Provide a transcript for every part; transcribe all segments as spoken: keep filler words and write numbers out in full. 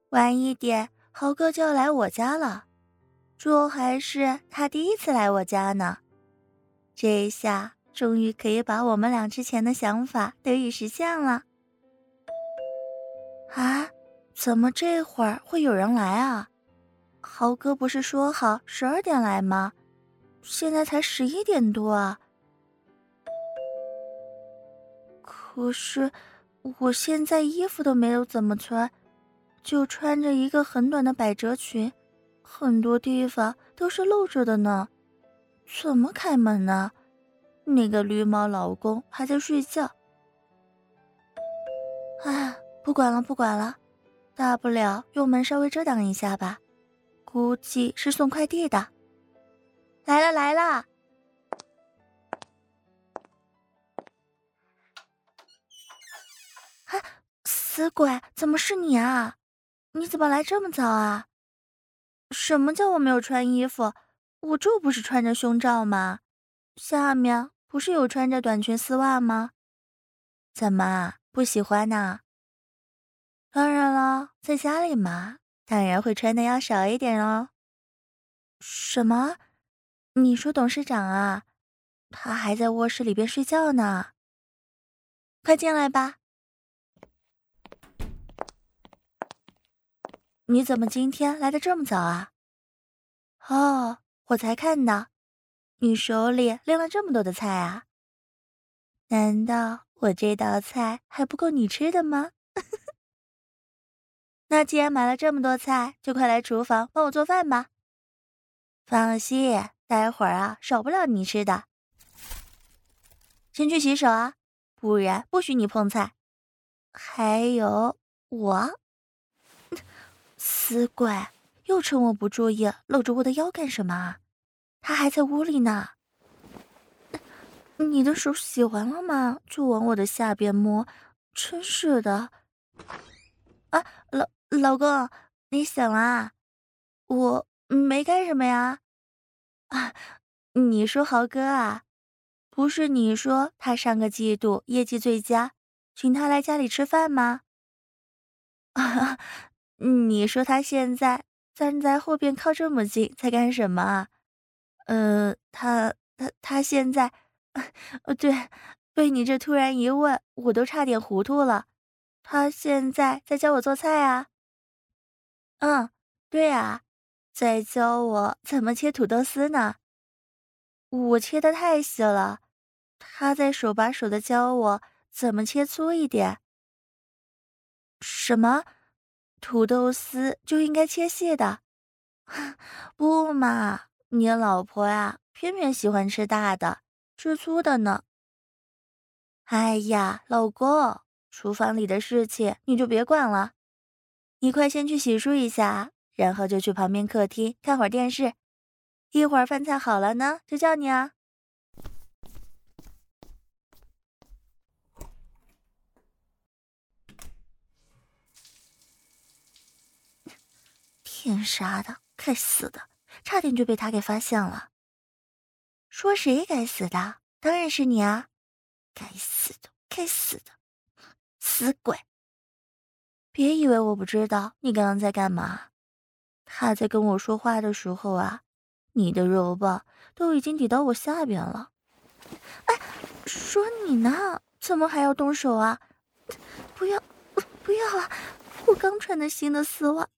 晚一点，豪哥就要来我家了，这还是他第一次来我家呢。这一下，终于可以把我们俩之前的想法得以实现了。啊，怎么这会儿会有人来啊？豪哥不是说好十二点来吗？现在才十一点多啊。可是，我现在衣服都没有怎么穿，就穿着一个很短的百褶裙，很多地方都是露着的呢。怎么开门呢？那个绿帽老公还在睡觉。哎，不管了不管了，大不了用门稍微遮挡一下吧，估计是送快递的。来了来了。啊，死鬼，怎么是你啊？你怎么来这么早啊？什么叫我没有穿衣服？我这不是穿着胸罩吗？下面不是有穿着短裙丝袜吗？怎么不喜欢呢？当然了，在家里嘛，当然会穿的要少一点哦。什么？你说董事长啊？他还在卧室里边睡觉呢。快进来吧。你怎么今天来的这么早啊？哦，我才看到，你手里拎了这么多的菜啊？难道我这道菜还不够你吃的吗？那既然买了这么多菜，就快来厨房帮我做饭吧。放心，待会儿啊，少不了你吃的。先去洗手啊，不然不许你碰菜。还有我，死鬼，又趁我不注意搂着我的腰干什么啊？他还在屋里呢。你的手洗完了吗？就往我的下边摸，真是的。啊，老老公，你醒啦？我没干什么呀。啊，你说豪哥啊？不是你说他上个季度业绩最佳，请他来家里吃饭吗？啊，你说他现在站在后边靠这么近，在干什么啊？呃，他他他现在，呃，对，被你这突然一问，我都差点糊涂了。他现在在教我做菜啊。嗯，对啊，在教我怎么切土豆丝呢。我切的太细了，他在手把手的教我怎么切粗一点。什么？土豆丝就应该切细的？不嘛，你老婆呀，偏偏喜欢吃大的，吃粗的呢。哎呀，老公，厨房里的事情你就别管了，你快先去洗漱一下，然后就去旁边客厅看会儿电视，一会儿饭菜好了呢，就叫你啊。天杀的，该死的，差点就被他给发现了。说谁该死的？当然是你啊！该死的，该死的，死鬼！别以为我不知道你刚刚在干嘛。他在跟我说话的时候啊，你的肉棒都已经抵到我下边了。哎，说你呢，怎么还要动手啊？不要，不要啊！我刚穿的新的丝袜。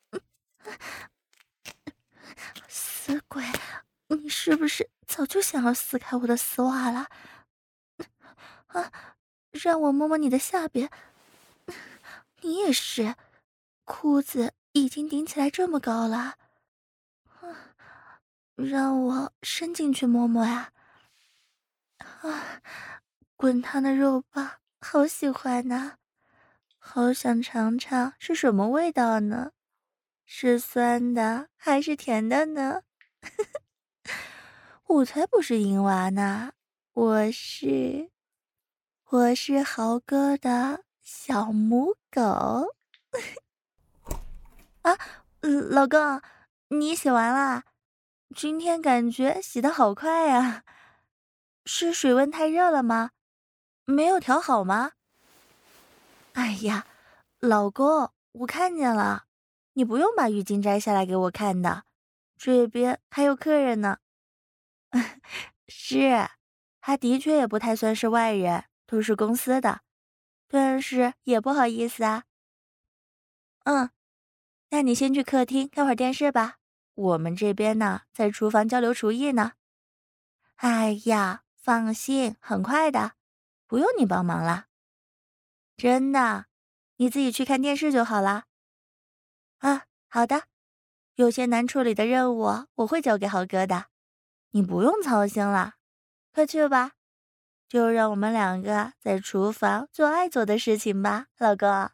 死鬼，你是不是早就想要撕开我的丝袜了？啊，让我摸摸你的下边。你也是，裤子已经顶起来这么高了。啊，让我伸进去摸摸呀。啊，滚烫的肉棒，好喜欢呐、好想尝尝是什么味道呢？是酸的还是甜的呢？我才不是淫娃呢，我是我是豪哥的小母狗。啊，嗯老公，你洗完啦？今天感觉洗的好快呀，是水温太热了吗？没有调好吗？哎呀，老公，我看见了， 你不用把浴巾摘下来给我看的，这边还有客人呢。是，他的确也不太算是外人，都是公司的，但是也不好意思啊。嗯，那你先去客厅看会儿电视吧，我们这边呢在厨房交流厨艺呢。哎呀，放心，很快的，不用你帮忙了。真的，你自己去看电视就好了。啊，好的，有些难处理的任务我会交给豪哥的，你不用操心了。快去吧，就让我们两个在厨房做爱做的事情吧，老公。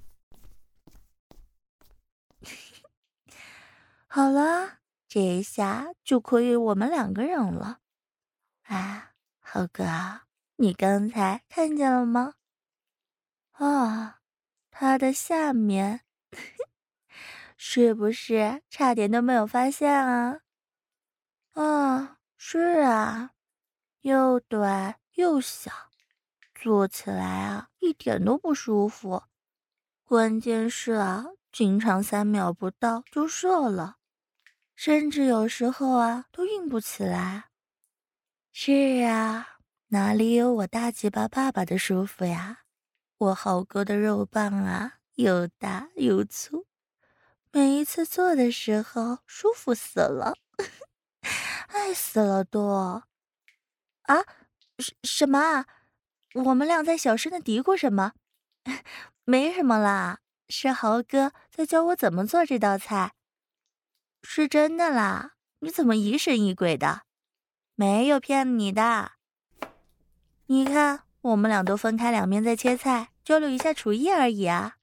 好了，这一下就可以我们两个人了。哎，豪哥，你刚才看见了吗？啊，他的下面是不是差点都没有发现啊？啊，是啊，又短又小，做起来啊一点都不舒服。关键是啊，经常三秒不到就射了，甚至有时候啊都硬不起来。是啊，哪里有我大鸡巴爸爸的舒服呀？我豪哥的肉棒啊，又大又粗，每一次做的时候舒服死了，爱死了都。啊，什什么啊？我们俩在小声的嘀咕什么？没什么啦，是豪哥在教我怎么做这道菜。是真的啦，你怎么疑神疑鬼的？没有骗你的。你看，我们俩都分开两面在切菜，交流一下厨艺而已啊。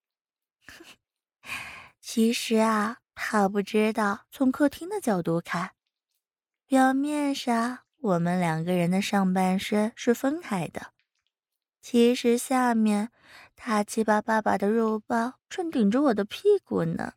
其实啊，他不知道从客厅的角度看，表面上我们两个人的上半身是分开的，其实下面他鸡巴爸爸的肉棒正顶着我的屁股呢。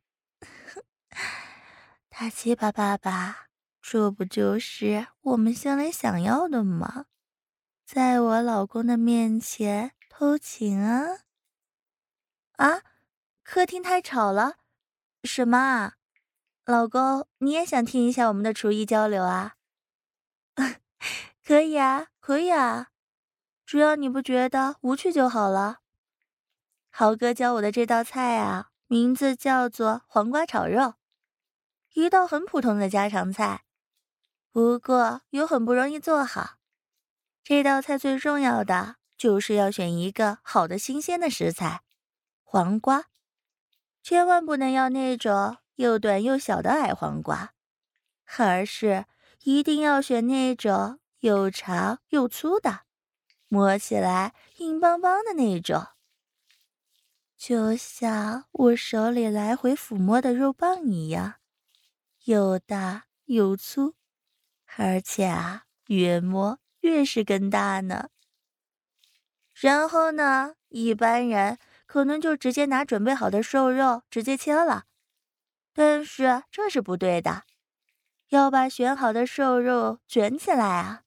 他鸡巴爸爸，这不就是我们心里想要的吗？在我老公的面前偷情啊！啊，客厅太吵了，什么啊？老公，你也想听一下我们的厨艺交流啊？可以啊，可以啊，只要你不觉得无趣就好了。豪哥教我的这道菜啊，名字叫做黄瓜炒肉，一道很普通的家常菜，不过又很不容易做好。这道菜最重要的就是要选一个好的新鲜的食材，黄瓜，千万不能要那种又短又小的矮黄瓜，而是一定要选那种又长又粗的，摸起来硬邦邦的那种，就像我手里来回抚摸的肉棒一样，又大又粗，而且啊，越摸越是根大呢。然后呢，一般人可能就直接拿准备好的瘦肉直接切了，但是这是不对的，要把选好的瘦肉卷起来啊。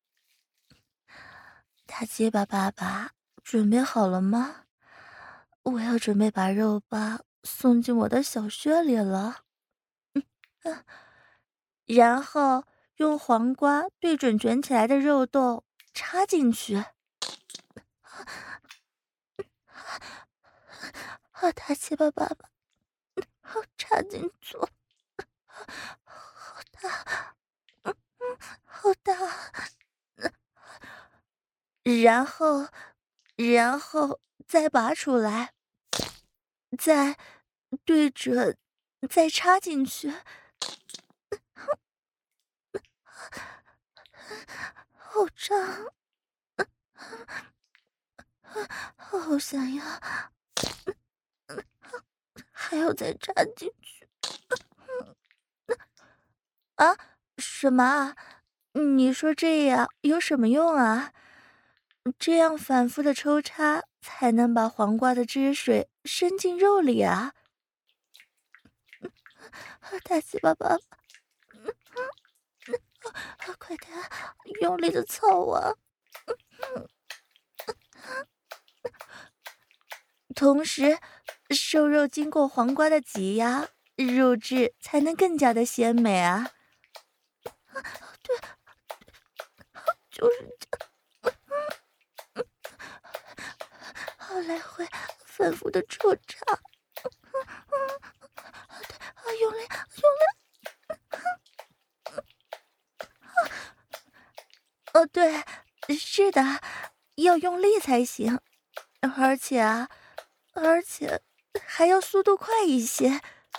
大鸡巴爸爸，准备好了吗？我要准备把肉棒送进我的小穴里了。嗯，然后用黄瓜对准卷起来的肉洞插进去。好大鸡巴爸爸，好插进去，好大，嗯嗯，好大。然后，然后再拔出来，再对准，再插进去。好胀，好想要，还要再插进去。啊？什么啊？你说这样有什么用啊？这样反复的抽插才能把黄瓜的汁水伸进肉里啊！大鸡巴爸爸，快点用力的操我！同时， 瘦肉经过黄瓜的挤压，肉质才能更加的鲜美啊！对，就是这，好来回反复的抽插，对，啊，用力，用力，哦，对，是的，要用力才行，而且啊，而且还要速度快一些。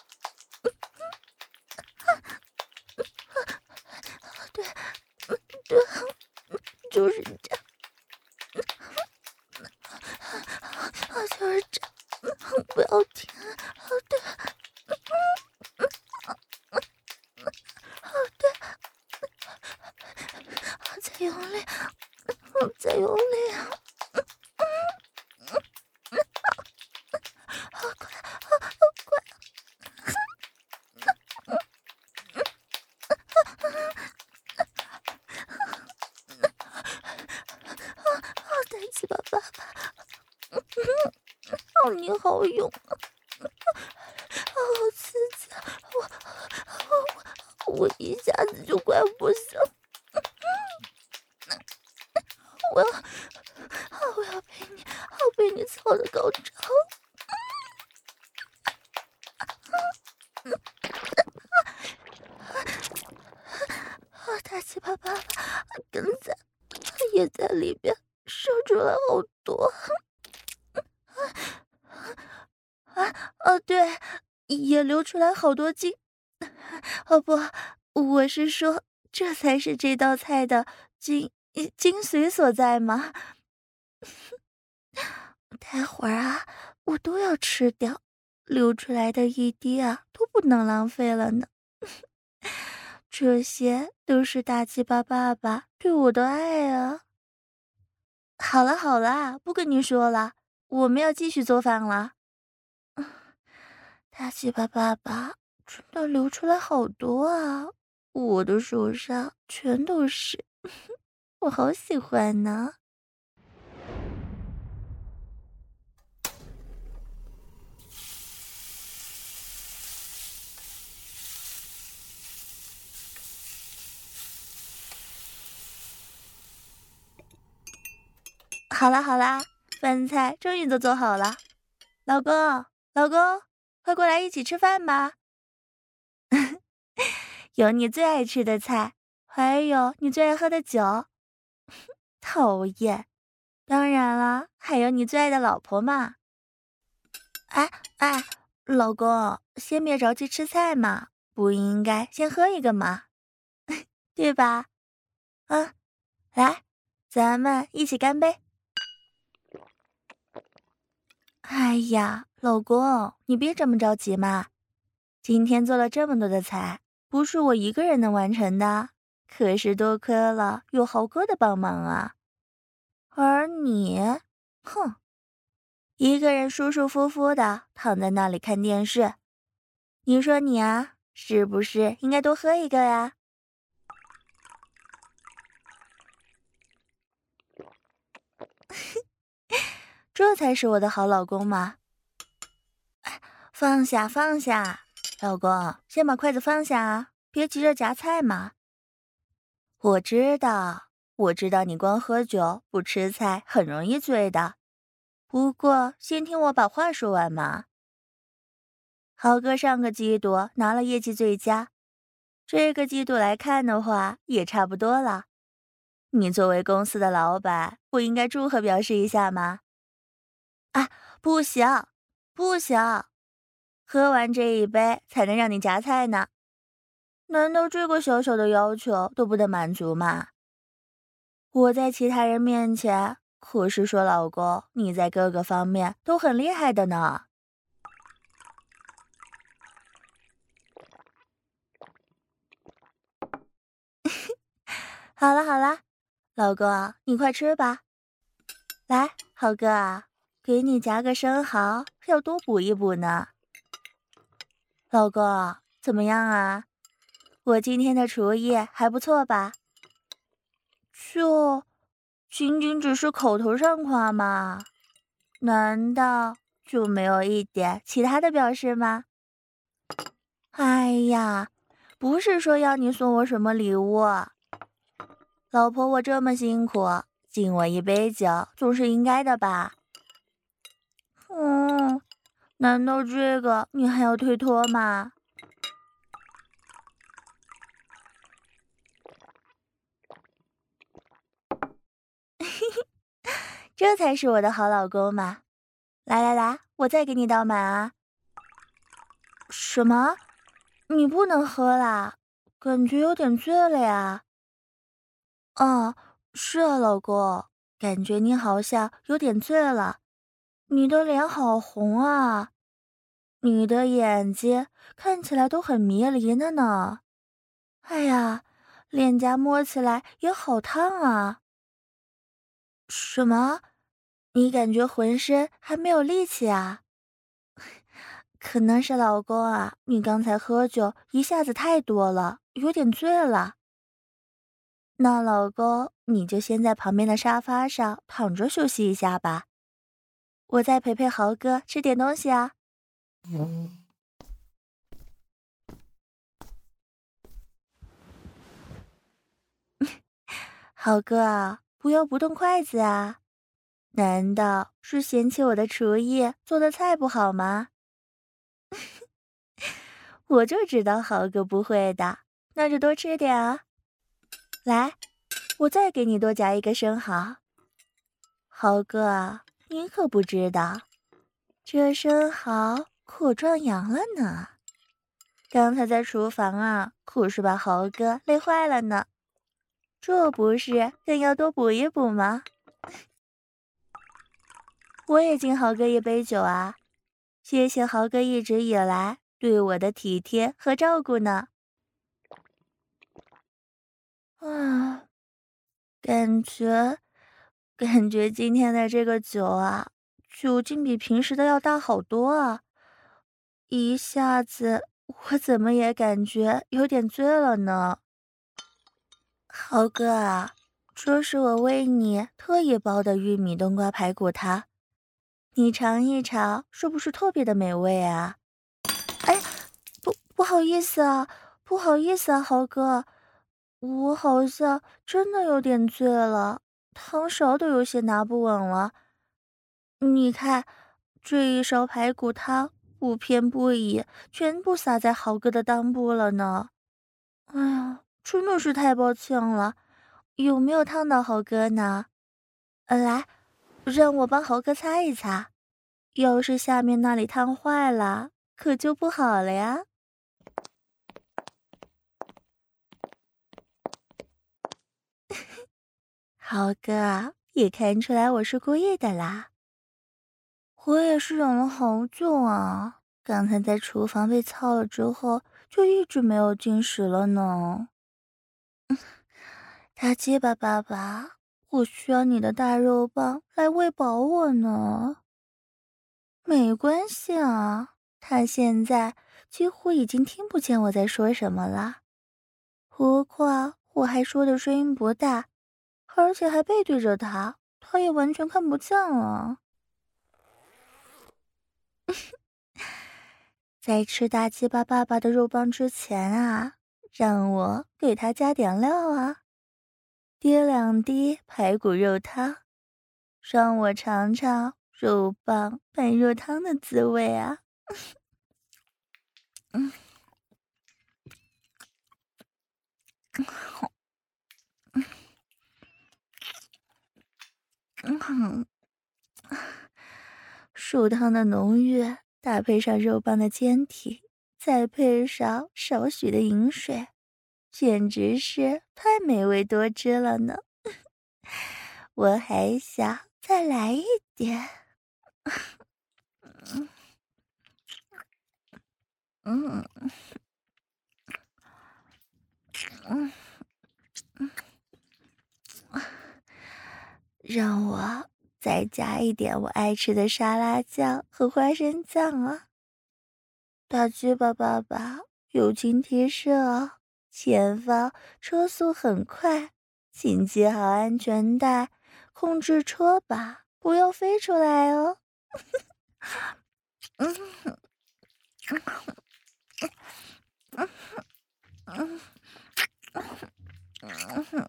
对，对，就是这样，就是这样，不要停，对，对，再用力，再用力啊！好快，好快！好大气吧，爸爸！哦，你好勇啊！好刺激！我我我一下子就快不行，我要我要被你，我被你操的高潮！好大气吧，爸爸！刚才也在里边射出来好多。啊，哦，对，也流出来好多精。哦不，我是说，这才是这道菜的精精髓所在嘛。待会儿啊，我都要吃掉，流出来的一滴啊，都不能浪费了呢。这些都是大鸡巴爸爸对我的爱啊。好了好了，不跟你说了，我们要继续做饭了。大鸡巴爸爸真的流出来好多啊，我的手上全都是，我好喜欢呢。好啦好啦，饭菜终于都做好了，老公老公，快过来一起吃饭吧。有你最爱吃的菜，还有你最爱喝的酒。讨厌，当然了，还有你最爱的老婆嘛。哎哎，老公，先别着急吃菜嘛，不应该先喝一个嘛，对吧？啊，来，咱们一起干杯。哎呀，老公，你别这么着急嘛。今天做了这么多的菜，不是我一个人能完成的，可是多亏了有豪哥的帮忙啊。而你，哼，一个人舒舒服服的躺在那里看电视，你说你啊，是不是应该多喝一个呀？这才是我的好老公嘛！放下放下，老公，先把筷子放下啊，别急着夹菜嘛。我知道，我知道你光喝酒不吃菜很容易醉的，不过先听我把话说完嘛。豪哥上个季度拿了业绩最佳，这个季度来看的话也差不多了。你作为公司的老板，不应该祝贺表示一下吗？啊，不行，不行，喝完这一杯才能让你夹菜呢。难道这个小小的要求都不得满足吗？我在其他人面前可是说老公，你在各个方面都很厉害的呢。好了好了，老公，你快吃吧。来，豪哥啊，给你夹个生蚝，要多补一补呢。老公，怎么样啊？我今天的厨艺还不错吧？就仅仅只是口头上夸吗？难道就没有一点其他的表示吗？哎呀，不是说要你送我什么礼物，老婆，我这么辛苦，敬我一杯酒总是应该的吧？嗯，难道这个你还要推脱吗？这才是我的好老公嘛！来来来，我再给你倒满啊！什么？你不能喝啦？感觉有点醉了呀。哦，是啊，老公，感觉你好像有点醉了。你的脸好红啊，你的眼睛看起来都很迷离的呢。哎呀，脸颊摸起来也好烫啊。什么？你感觉浑身还没有力气啊？可能是老公啊，你刚才喝酒一下子太多了，有点醉了。那老公，你就先在旁边的沙发上躺着休息一下吧，我再陪陪豪哥吃点东西啊。豪哥啊，不要不动筷子啊！难道是嫌弃我的厨艺做的菜不好吗？我就知道豪哥不会的，那就多吃点啊。来，我再给你多夹一个生蚝。豪哥啊，你可不知道，这生蚝可壮阳了呢。刚才在厨房啊，可是把豪哥累坏了呢。这不是更要多补一补吗？我也敬豪哥一杯酒啊，谢谢豪哥一直以来对我的体贴和照顾呢。啊，感觉，感觉今天的这个酒啊，酒劲比平时的要大好多啊！一下子，我怎么也感觉有点醉了呢。豪哥啊，这是我为你特意煲的玉米冬瓜排骨汤，你尝一尝，是不是特别的美味啊？哎，不不好意思啊，不好意思啊，豪哥，我好像真的有点醉了，汤勺都有些拿不稳了。你看，这一勺排骨汤不偏不倚，全部洒在豪哥的裆部了呢。哎呀，真的是太抱歉了，有没有烫到豪哥呢？呃，来，让我帮豪哥擦一擦，要是下面那里烫坏了，可就不好了呀。豪哥啊，也看出来我是故意的啦。我也是忍了好久啊，刚才在厨房被操了之后，就一直没有进食了呢。大鸡巴爸爸，我需要你的大肉棒来喂饱我呢。没关系啊，他现在几乎已经听不见我在说什么了。何况我还说的声音不大，而且还背对着他，他也完全看不见了。在吃大鸡巴爸爸的肉棒之前啊，让我给他加点料啊，滴两滴排骨肉汤，让我尝尝肉棒拌肉汤的滋味啊。嗯嗯，肉汤的浓郁搭配上肉棒的坚体，再配上少许的饮水，简直是太美味多汁了呢。我还想再来一点。嗯嗯，让我再加一点我爱吃的沙拉酱和花生酱啊！大鸡巴爸爸，友情提示哦，前方车速很快，请系好安全带，控制车把，不要飞出来哦。 嗯嗯嗯嗯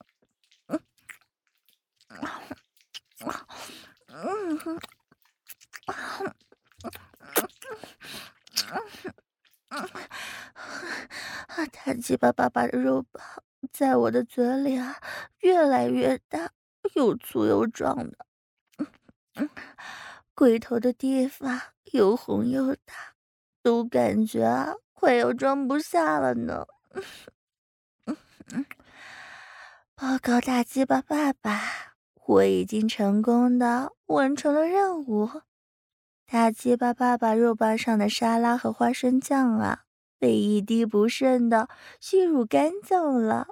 嗯啊，他鸡巴巴巴的肉棒在我的嘴里啊，越来越大，又粗又壮的，龟头的地方又红又大，都感觉啊快要装不下了呢。报告大鸡巴爸爸，我已经成功的完成了任务。大鸡巴爸爸肉棒上的沙拉和花生酱啊，被一滴不剩的吸入干净了。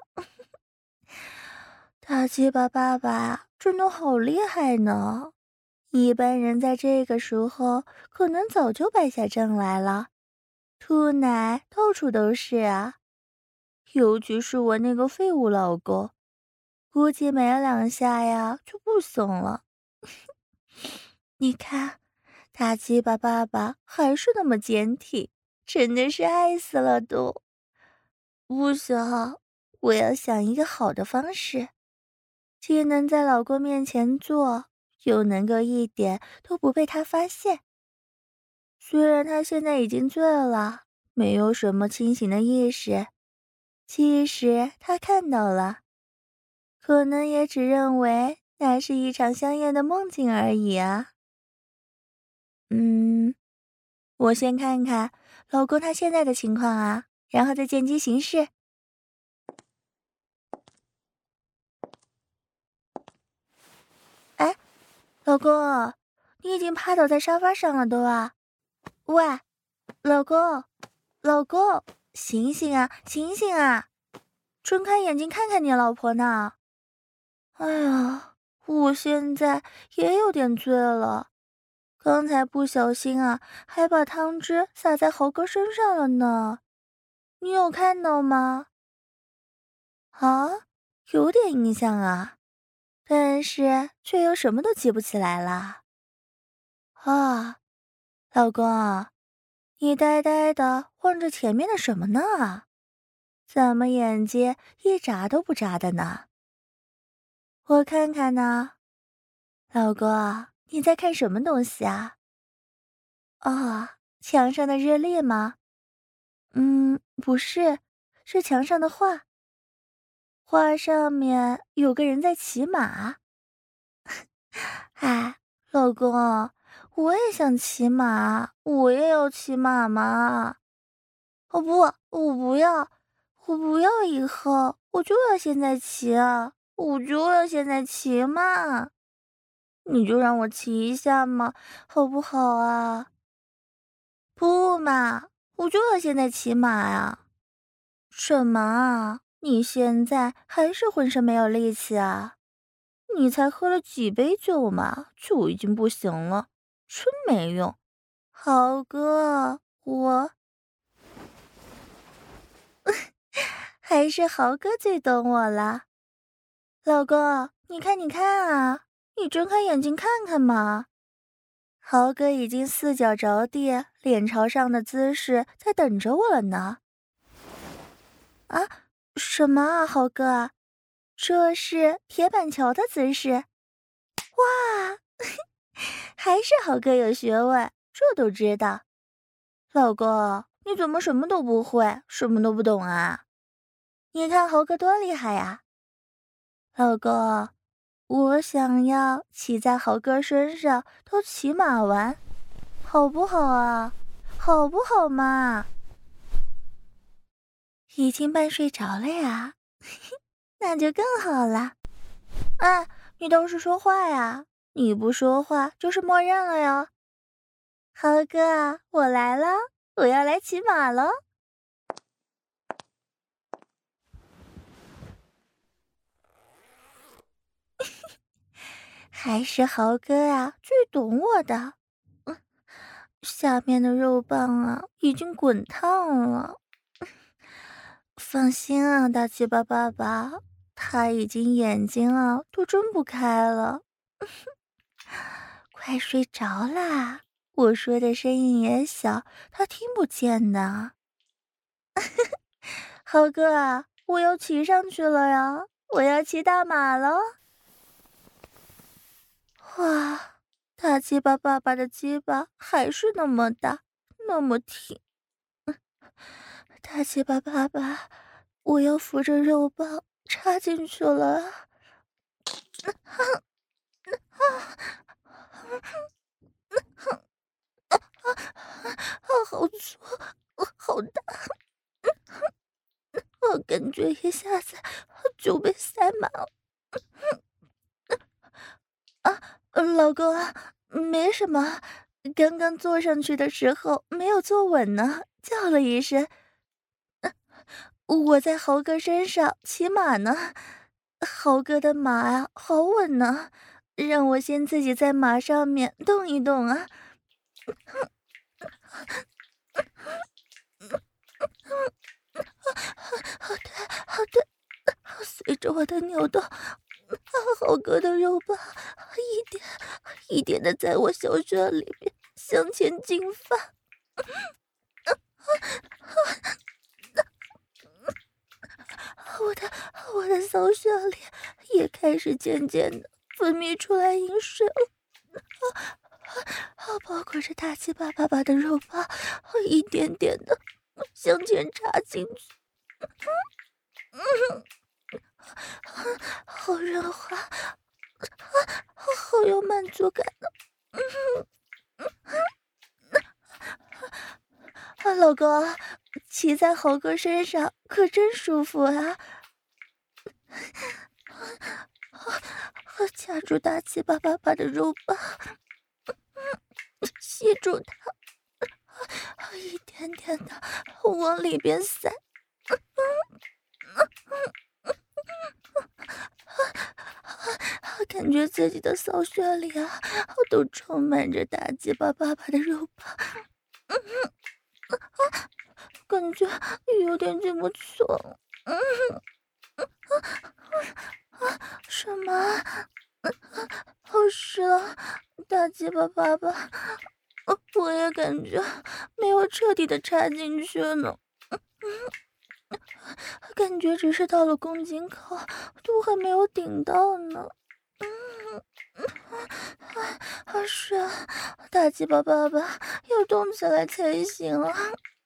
大鸡巴爸爸真的好厉害呢！一般人在这个时候可能早就败下阵来了，吐奶到处都是啊。尤其是我那个废物老公，估计没两下呀就不行了。你看，大鸡巴爸爸还是那么坚挺，真的是爱死了都。不行，我要想一个好的方式，既能在老公面前做，又能够一点都不被他发现。虽然他现在已经醉了，没有什么清醒的意识，其实他看到了，可能也只认为那是一场香艳的梦境而已啊。嗯，我先看看老公他现在的情况啊，然后再见机行事。哎，老公，你已经趴倒在沙发上了都啊！喂，老公，老公，醒醒啊，醒醒啊！睁开眼睛看看你老婆呢。哎呀，我现在也有点醉了，刚才不小心啊，还把汤汁洒在豪哥身上了呢。你有看到吗？啊，有点印象啊，但是却又什么都记不起来了。啊，老公啊，你呆呆的望着前面的什么呢？怎么眼睛一眨都不眨的呢？我看看呢。老公，你在看什么东西啊？哦，墙上的日历吗？嗯，不是，是墙上的画。画上面有个人在骑马。哎，老公，我也想骑马，我也要骑马嘛。哦不，我不要，我不要以后，我就要现在骑啊，我就要现在骑嘛。你就让我骑一下嘛，好不好啊？不嘛，我就要现在骑马呀。什么啊？你现在还是浑身没有力气啊？你才喝了几杯酒嘛，就已经不行了，真没用。豪哥，我还是豪哥最懂我了。老公，你看你看啊，你睁开眼睛看看嘛。豪哥已经四脚着地，脸朝上的姿势在等着我了呢。啊，什么啊，豪哥？这是铁板桥的姿势。哇，还是豪哥有学问，这都知道。老公，你怎么什么都不会，什么都不懂啊？你看豪哥多厉害呀！老公，我想要骑在豪哥身上都骑马玩，好不好啊？好不好嘛？已经半睡着了呀，那就更好了。哎，你倒是说话呀！你不说话就是默认了哟。豪哥，我来了，我要来骑马喽！还是豪哥啊，最懂我的。嗯，下面的肉棒啊，已经滚烫了。放心啊，大鸡巴爸爸，他已经眼睛啊都睁不开了，快睡着啦。 我说的声音也小，他听不见的。豪哥啊，我要骑上去了呀，我要骑大马了。哇，大鸡巴爸爸的鸡巴还是那么大，那么挺。大鸡巴爸爸，我要扶着肉棒插进去了。好粗，好大，我感觉一下子就被塞满了。啊，老公啊，没什么，刚刚坐上去的时候没有坐稳呢，叫了一声。我在豪哥身上骑马呢，豪哥的马啊，好稳呢，让我先自己在马上面动一动啊。好的，好的，随着我的扭动，豪哥的肉棒一点一点的在我小穴里面向前进发。我的我的骚穴里也开始渐渐的分泌出来饮水了，包裹着大鸡巴爸爸的肉棒一点点的向前插进去。好润滑，好有满足感的。啊，老公，骑在豪哥身上可真舒服啊！掐住大鸡巴爸爸的肉棒，吸住它，一点点的往里边塞。感觉自己的骚穴里啊，都充满着大鸡巴爸爸的肉棒，感觉有点进不去了。什么？好湿啊！大鸡巴爸爸，我也感觉没有彻底的插进去呢。感觉只是到了宫颈口，都还没有顶到呢。好是啊，大鸡巴爸爸要动起来才行啊！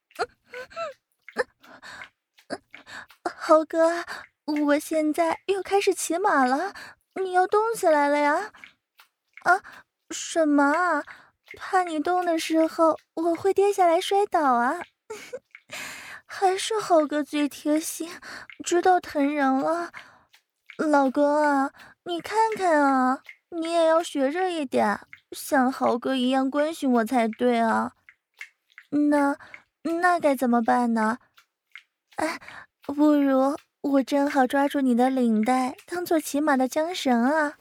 豪哥，我现在又开始骑马了，你要动起来了呀！啊，什么啊？怕你动的时候我会跌下来摔倒啊！还是豪哥最贴心，知道疼人了。老公啊，你看看啊，你也要学着一点，像豪哥一样关心我才对啊。那那该怎么办呢？哎，不如我正好抓住你的领带，当做骑马的缰绳啊，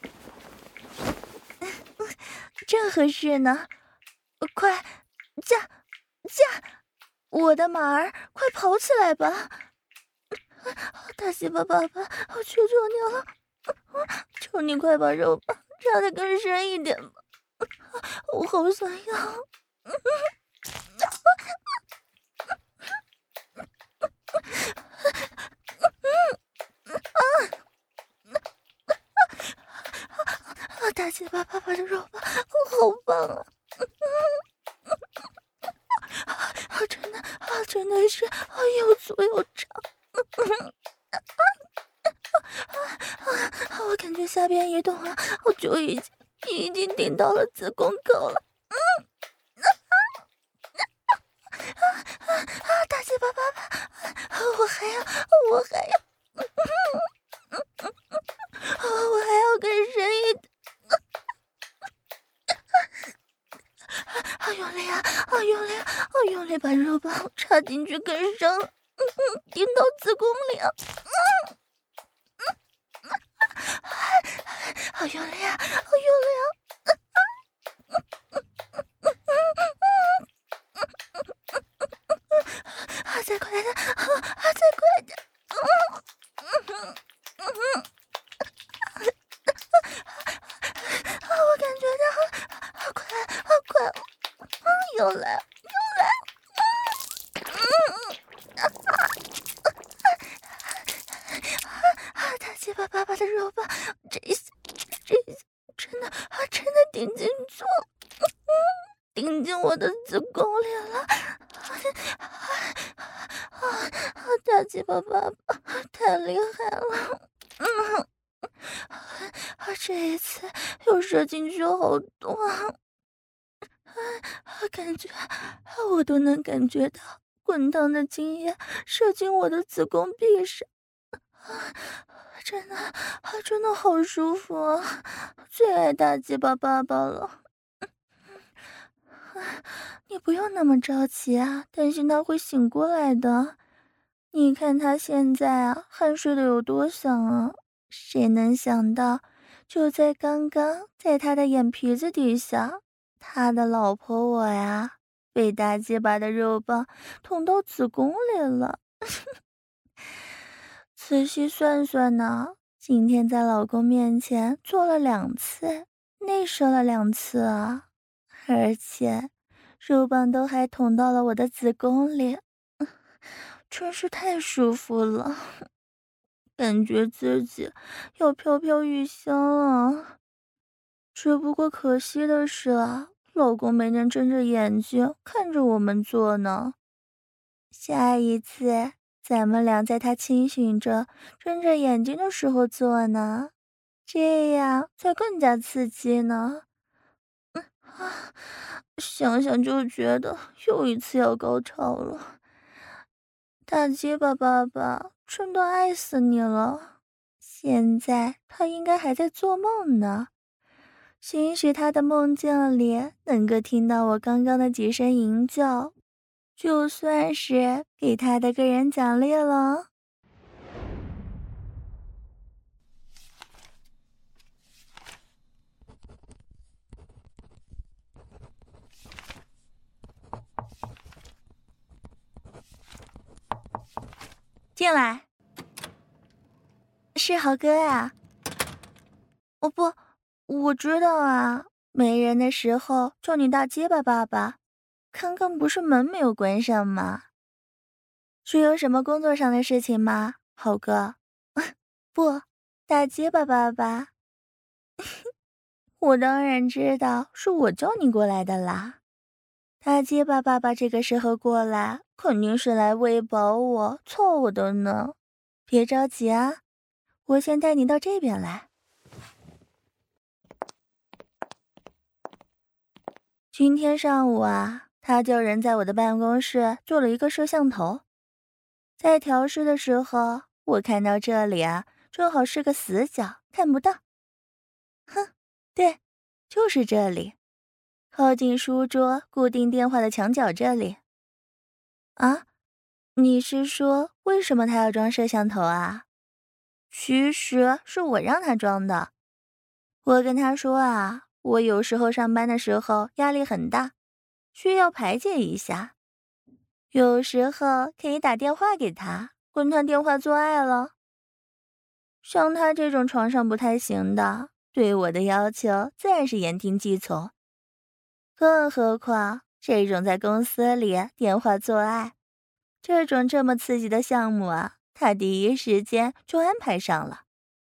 正合适呢。快驾驾！我的马儿，快跑起来吧！大鸡巴爸爸，我求求你了，求你快把肉棒插得更深一点吧，我好想要。大鸡巴爸爸的肉棒好棒啊！啊，真的啊，真的是啊，又粗又长。我感觉下边一动啊，我就已经已经顶到了子宫口了。嗯，啊啊啊！大鸡巴爸爸，我还要，我还要，我还要更深一点。好用力啊！好用力啊！好用力，把肉棒插进去更深，嗯嗯，顶到子宫里啊！嗯嗯，好用力啊！好用力啊！啊，再快点！啊，再快点！嗯嗯嗯啊，我感觉到好快，好快！ 巴爸爸的肉棒，这一下，这一下，真的啊，真的顶进去了，嗯，顶进我的子宫里了，啊啊！大鸡巴爸爸太厉害了，嗯，啊，这一次又射进去好多啊，啊，感觉我都能感觉到滚烫的精液射进我的子宫壁上。啊，真的啊，真的好舒服啊！最爱大鸡巴爸爸了。啊，你不用那么着急啊，担心他会醒过来的。你看他现在啊，酣睡的有多香啊！谁能想到，就在刚刚，在他的眼皮子底下，他的老婆我呀，被大鸡巴的肉棒捅到子宫里了。仔细算算呢，今天在老公面前做了两次，内射了两次啊，而且肉棒都还捅到了我的子宫里，真是太舒服了，感觉自己要飘飘欲仙了。只不过可惜的是啊，老公没能睁着眼睛看着我们做呢。下一次咱们俩在他清醒着睁着眼睛的时候做呢，这样才更加刺激呢。嗯啊，想想就觉得又一次要高潮了。大鸡巴爸爸真的爱死你了，现在他应该还在做梦呢，兴许他的梦境里能够听到我刚刚的几声吟叫，就算是给他的个人奖励了。进来，是豪哥呀。哦不，我知道啊，没人的时候叫你大结巴爸爸，刚刚不是门没有关上吗？是有什么工作上的事情吗，豪哥？不，大结巴爸爸。我当然知道是我叫你过来的啦。大结巴爸爸这个时候过来，肯定是来喂饱我、凑我的呢。别着急啊，我先带你到这边来。今天上午啊，他叫人在我的办公室做了一个摄像头。在调试的时候，我看到这里啊，正好是个死角，看不到。哼，对，就是这里，靠近书桌固定电话的墙角这里。啊，你是说为什么他要装摄像头啊？其实是我让他装的。我跟他说啊，我有时候上班的时候压力很大，需要排解一下，有时候可以打电话给他，跟他电话做爱了。像他这种床上不太行的，对我的要求自然是言听计从。更何况这种在公司里电话做爱，这种这么刺激的项目啊，他第一时间就安排上了。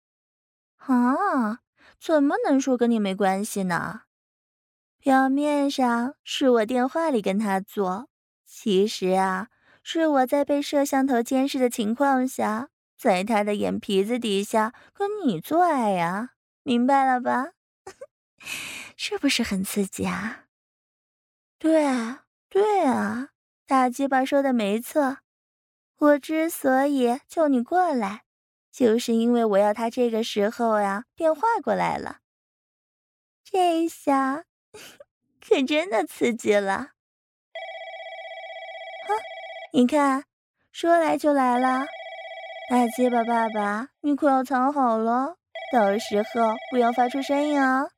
啊，怎么能说跟你没关系呢？表面上是我电话里跟他做，其实啊，是我在被摄像头监视的情况下，在他的眼皮子底下跟你做爱呀，明白了吧？是不是很刺激啊？对啊，对啊，大鸡巴说的没错。我之所以叫你过来，就是因为我要他这个时候呀电话过来了。这一下可真的刺激了。啊，你看，说来就来了。大鸡巴爸爸，你可要藏好了，到时候不要发出声音哦。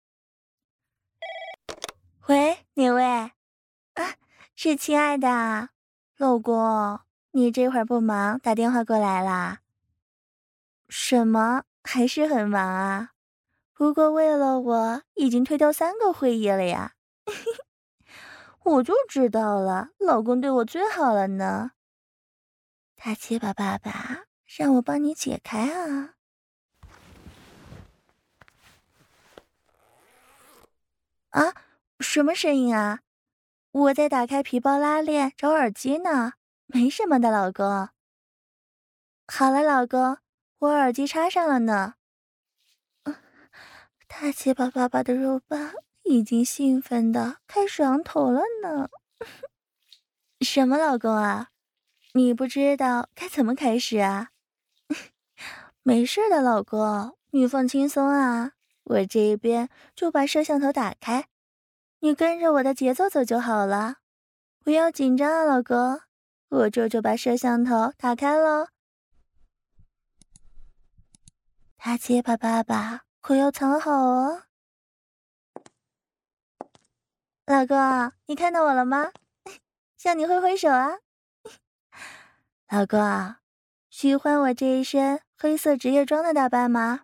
喂，哪位？啊，是亲爱的老公，你这会儿不忙，打电话过来啦？什么？还是很忙啊？不过为了我，已经推掉三个会议了呀。我就知道了，老公对我最好了呢。大鸡巴爸爸，让我帮你解开啊。 啊，什么声音啊？我在打开皮包拉链找耳机呢，没什么的，老公。好了，老公，我耳机插上了呢。大结巴爸爸的肉棒已经兴奋的开始昂头了呢。什么老公啊？你不知道该怎么开始啊？没事的，老公，你放轻松啊，我这边就把摄像头打开，你跟着我的节奏走就好了。不要紧张啊，老公，我这就把摄像头打开喽。大结巴爸爸可要藏好哦。老公，你看到我了吗？向你挥挥手啊。老公，喜欢我这一身黑色职业装的打扮吗？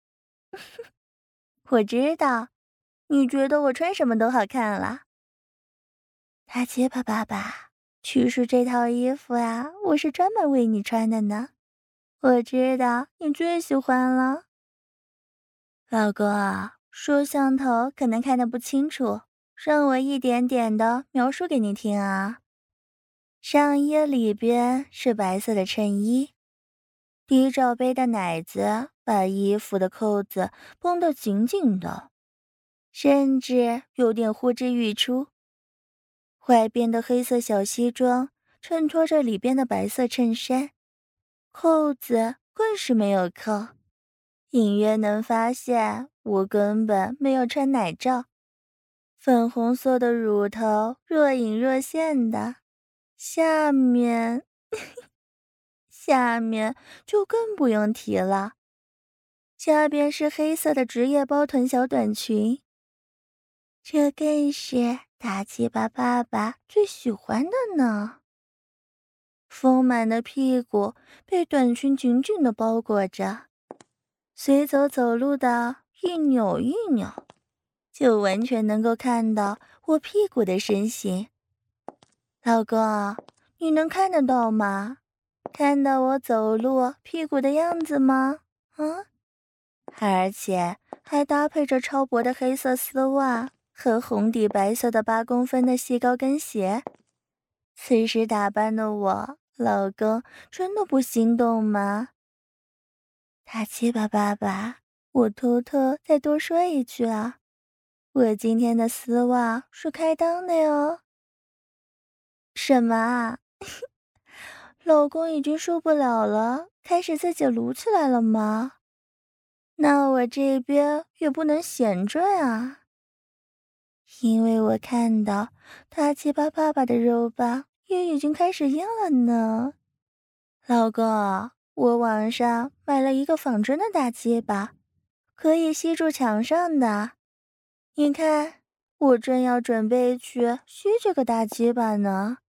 我知道，你觉得我穿什么都好看了。大结巴爸爸，其实这套衣服呀，我是专门为你穿的呢。我知道你最喜欢了。老公啊，摄像头可能看得不清楚，让我一点点的描述给你听啊。上衣里边是白色的衬衣，低罩杯的奶子把衣服的扣子绷得紧紧的，甚至有点呼之欲出。外边的黑色小西装衬托着里边的白色衬衫，扣子更是没有扣，隐约能发现我根本没有穿奶罩。粉红色的乳头若隐若现的，下面下面就更不用提了，下边是黑色的职业包臀小短裙，这更是大鸡巴爸爸最喜欢的呢。丰满的屁股被短裙紧紧地包裹着，随走走路的一扭一扭，就完全能够看到我屁股的身形。老公，你能看得到吗？看到我走路屁股的样子吗？啊，而且还搭配着超薄的黑色丝袜和红底白色的八公分的细高跟鞋。此时打扮的我，老公真的不心动吗？大鸡巴爸爸，我偷偷再多说一句啊，我今天的丝袜是开裆的哟。什么啊？老公已经受不了了，开始自己撸起来了吗？那我这边也不能闲着啊，因为我看到大鸡巴爸爸的肉棒也已经开始硬了呢。老公，我网上买了一个仿真的大鸡巴，可以吸住墙上的。你看，我正要准备去吸这个大鸡巴呢。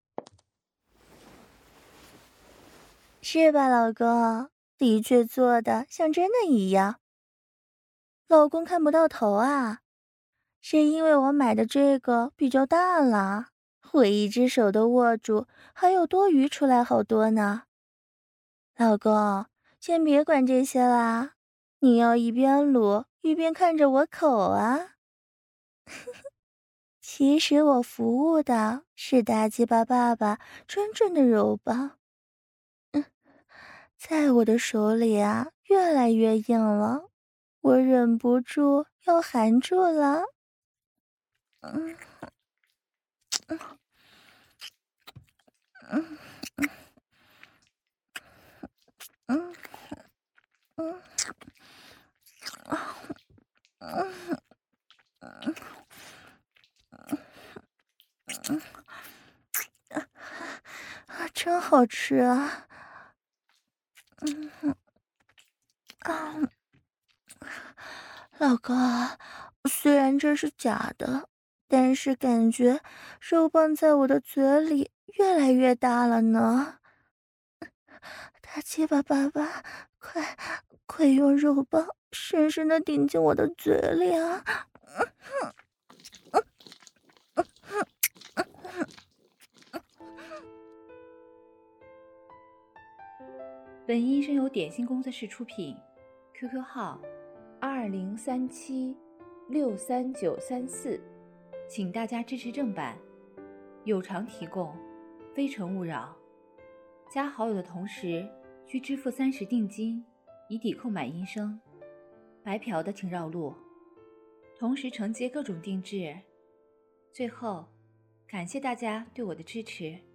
是吧，老公？的确做的像真的一样。老公看不到头啊，是因为我买的这个比较大了，我一只手都握住，还有多余出来好多呢。老公，先别管这些啦，你要一边撸一边看着我口啊。其实我服务的是大鸡巴爸爸真正的肉棒，嗯，在我的手里啊，越来越硬了，我忍不住要含住了。嗯嗯嗯嗯嗯嗯嗯嗯，啊，真好吃啊！嗯啊，老公，虽然这是假的，但是感觉肉棒在我的嘴里越来越大了呢。大鸡巴爸爸，快快用肉棒深深的顶进我的嘴里啊！ 本音声由点心工作室出品 ，Q Q 号二零三七六三九三四。 请大家支持正版，有偿提供，非诚勿扰。加好友的同时需支付三十定金，以抵扣买音声。白嫖的请绕路。同时承接各种定制。最后，感谢大家对我的支持。